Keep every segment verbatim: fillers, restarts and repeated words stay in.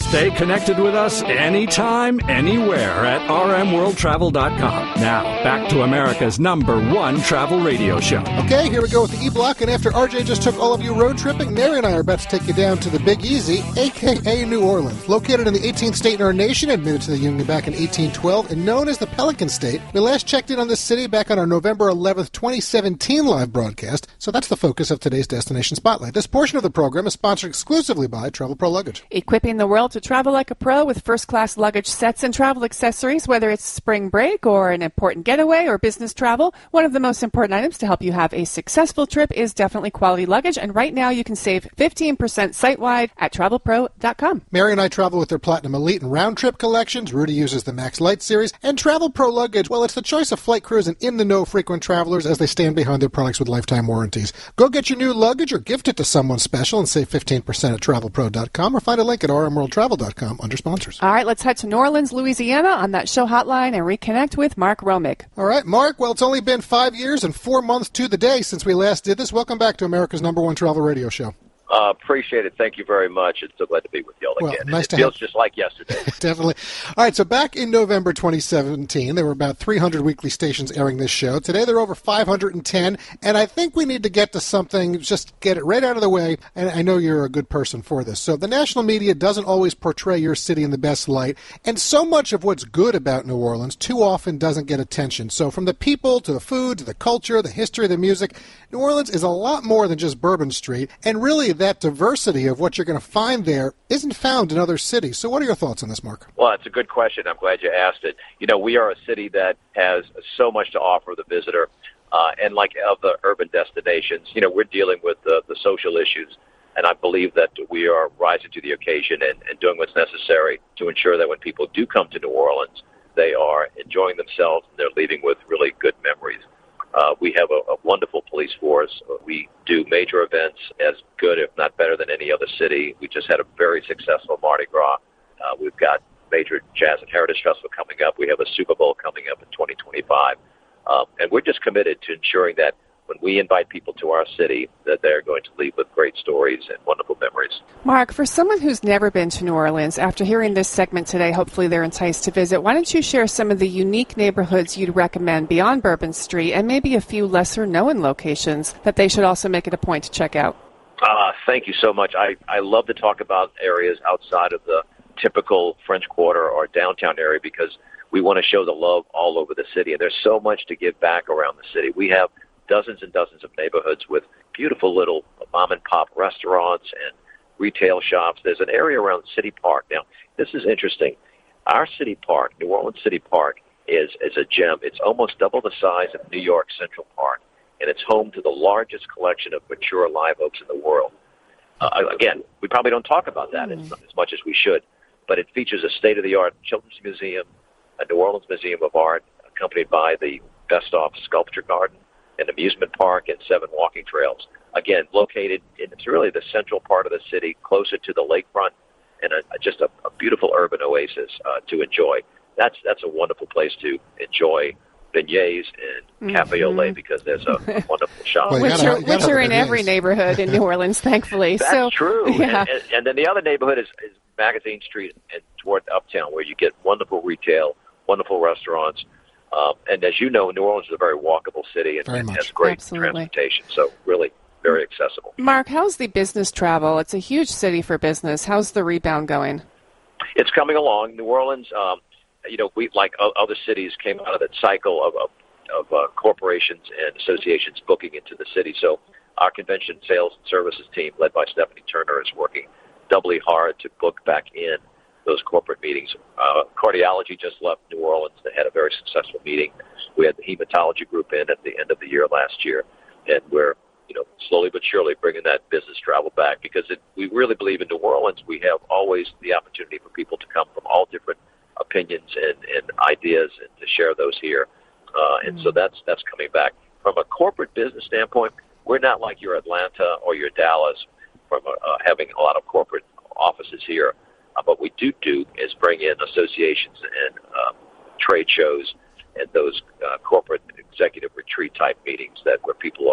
Stay connected with us anytime, anywhere at r m world travel dot com. Now, back to America's number one travel radio show. Okay, here we go with the E-Block, and after R J just took all of you road tripping, Mary and I are about to take you down to the Big Easy, a k a. New Orleans. Located in the eighteenth state in our nation, admitted to the Union back in eighteen twelve, and known as the Pelican State. We last checked in on this city back on our November eleventh, twenty seventeen live broadcast, so that's the focus of today's Destination Spotlight. This portion of the program is sponsored exclusively by Travel Pro Luggage. Equipping the world to travel like a pro with first-class luggage sets and travel accessories, whether it's spring break or an important getaway or business travel, one of the most important items to help you have a successful trip is definitely quality luggage, and right now you can save fifteen percent site-wide at travel pro dot com. Mary and I travel with their Platinum Elite and Round Trip collections. Rudy uses the Max Light series. And Travel Pro Luggage, well, it's the choice of flight crews and in-the-know frequent travelers as they stand behind their products with lifetime warranties. Go get your new luggage or gift it to someone special and save fifteen percent at travel pro dot com, or find a link at r m world travel dot com under sponsors. All right, let's head to New Orleans, Louisiana on that show hotline and reconnect with Mark Romick. All right, Mark, well, it's only been five years and four months to the day since we last did this. Welcome back to America's number one travel radio show. Uh, appreciate it. Thank you very much. It's so glad to be with y'all well, again. Nice it to feels have... just like yesterday. Definitely. All right, so back in November twenty seventeen, there were about three hundred weekly stations airing this show. Today, there are over five hundred ten, and I think we need to get to something, just get it right out of the way, and I know you're a good person for this. So the national media doesn't always portray your city in the best light, and so much of what's good about New Orleans too often doesn't get attention. So from the people to the food to the culture, the history, the music, New Orleans is a lot more than just Bourbon Street, and really that diversity of what you're going to find there isn't found in other cities. So what are your thoughts on this, Mark? Well, it's a good question. I'm glad you asked it. You know, we are a city that has so much to offer the visitor. Uh, and like other urban destinations, you know, we're dealing with the, the social issues. And I believe that we are rising to the occasion and, and doing what's necessary to ensure that when people do come to New Orleans, they are enjoying themselves and they're leaving with really good memories. Uh, we have a, a wonderful police force. We do major events as good, if not better, than any other city. We just had a very successful Mardi Gras. Uh, we've got major Jazz and Heritage Festival coming up. We have a Super Bowl coming up in twenty twenty-five. Um, and we're just committed to ensuring that when we invite people to our city, that they're going to leave with great stories and wonderful memories. Mark, for someone who's never been to New Orleans, after hearing this segment today, hopefully they're enticed to visit. Why don't you share some of the unique neighborhoods you'd recommend beyond Bourbon Street and maybe a few lesser-known locations that they should also make it a point to check out? Uh, thank you so much. I, I love to talk about areas outside of the typical French Quarter or downtown area because we want to show the love all over the city. And there's so much to give back around the city. We have dozens and dozens of neighborhoods with beautiful little mom-and-pop restaurants and retail shops. There's an area around City Park. Now, this is interesting. Our City Park, New Orleans City Park, is, is a gem. It's almost double the size of New York Central Park, and it's home to the largest collection of mature live oaks in the world. Uh, again, we probably don't talk about that mm. as, as much as we should, but it features a state-of-the-art children's museum, a New Orleans Museum of Art, accompanied by the best-off sculpture garden, an amusement park, and seven walking trails. Again, located in it's really the central part of the city, closer to the lakefront, and a, just a, a beautiful urban oasis uh, to enjoy. That's that's a wonderful place to enjoy beignets and cafe au lait because there's a, a wonderful shop. Well, which gotta, are, which are in every neighborhood in New Orleans, thankfully. That's so, true. Yeah. And, and, and then the other neighborhood is, is Magazine Street and toward Uptown, where you get wonderful retail, wonderful restaurants. Um, and as you know, New Orleans is a very walkable city and, and has great Absolutely. transportation, so really very accessible. Mark, how's the business travel? It's a huge city for business. How's the rebound going? It's coming along. New Orleans, um, you know, we like other cities came out of that cycle of, of, of uh, corporations and associations booking into the city. So our convention sales and services team, led by Stephanie Turner, is working doubly hard to book back in those corporate meetings. Uh, cardiology just left New Orleans. They had a very successful meeting. We had the hematology group in at the end of the year last year, and we're, you know, slowly but surely bringing that business travel back because it, we really believe in New Orleans. We have always the opportunity for people to come from all different opinions and, and ideas and to share those here. Uh, and mm-hmm. so that's that's coming back. From a corporate business standpoint, we're not like your Atlanta or your Dallas from a, uh, having a lot of corporate offices here. Uh, what we do do is bring in associations and uh, trade shows and those uh, corporate executive retreat type meetings that where people are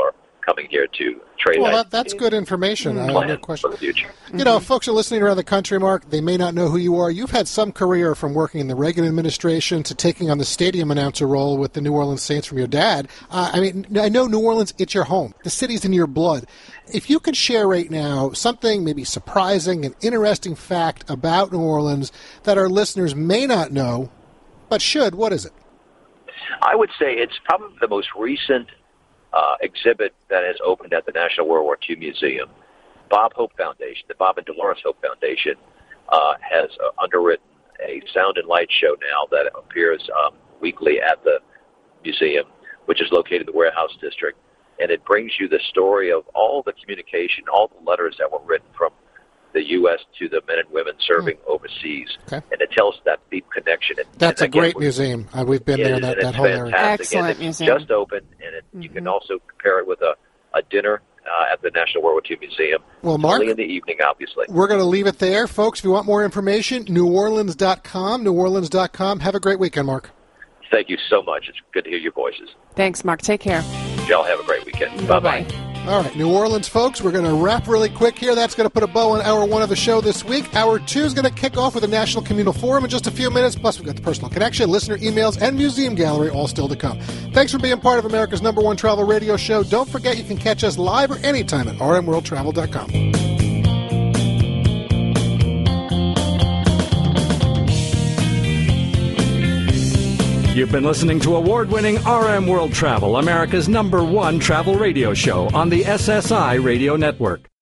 coming here to trade. Well, that, that's good information. I have no question. For the future. You know, folks are listening around the country, Mark. They may not know who you are. You've had some career from working in the Reagan administration to taking on the stadium announcer role with the New Orleans Saints from your dad. Uh, I mean, I know New Orleans, it's your home. The city's in your blood. If you could share right now something maybe surprising, an interesting fact about New Orleans that our listeners may not know, but should, what is it? I would say it's probably the most recent uh, exhibit that has opened at the National World War Two Museum. Bob Hope Foundation, the Bob and Dolores Hope Foundation, uh, has uh, underwritten a sound and light show now that appears um, weekly at the museum, which is located in the Warehouse District. And it brings you the story of all the communication, all the letters that were written from the U S to the men and women serving mm. overseas. Okay. And it tells that deep connection. And, That's and a great museum. Uh, we've been there, that, that whole area. Excellent and it's museum. Just opened, and it, mm-hmm. you can also compare it with a, a dinner uh, at the National World War Two Museum. Well, Mark, only in the evening, obviously. We're going to leave it there. Folks, if you want more information, new orleans dot com, new orleans dot com. Have a great weekend, Mark. Thank you so much. It's good to hear your voices. Thanks, Mark. Take care. Y'all have a great weekend. Bye-bye. Bye-bye. All right, New Orleans, folks, we're going to wrap really quick here. That's going to put a bow on hour one of the show this week. Hour two is going to kick off with the National Communal Forum in just a few minutes. Plus, we've got the Personal Connection, listener emails, and museum gallery all still to come. Thanks for being part of America's number one travel radio show. Don't forget you can catch us live or anytime at r m world travel dot com. You've been listening to award-winning R M World Travel, America's number one travel radio show on the S S I Radio Network.